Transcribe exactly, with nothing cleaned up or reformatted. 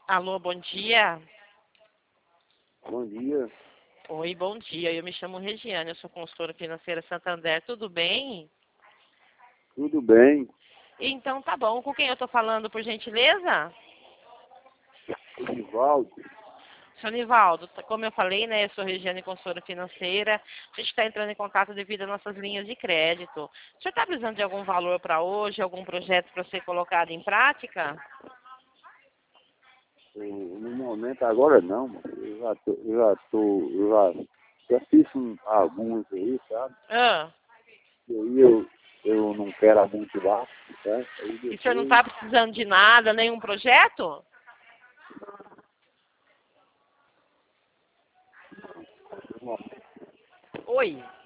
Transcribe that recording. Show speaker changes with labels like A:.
A: Alô, bom dia.
B: Bom dia,
A: Oi, bom dia. Eu me chamo Regiane, eu sou consultora financeira Santander. Tudo bem?
B: tudo bem?
A: Então tá bom. Com quem eu tô falando, por gentileza?
B: Nivaldo,
A: Seu Nivaldo, tá- como eu falei, né? Eu sou Regiane, consultora financeira. A gente está entrando em contato devido às nossas linhas de crédito. O senhor está precisando de algum valor para hoje, algum projeto para ser colocado em prática?
B: eu, no momento agora não, mano. Eu já tô, eu já tô, eu já, já fiz um, alguns aí, sabe?
A: Ah,
B: E aí eu, eu não quero amontoar, tá? Aí
A: e o senhor não
B: depois,
A: está precisando de nada, nenhum projeto?
B: no momento,
A: Oi.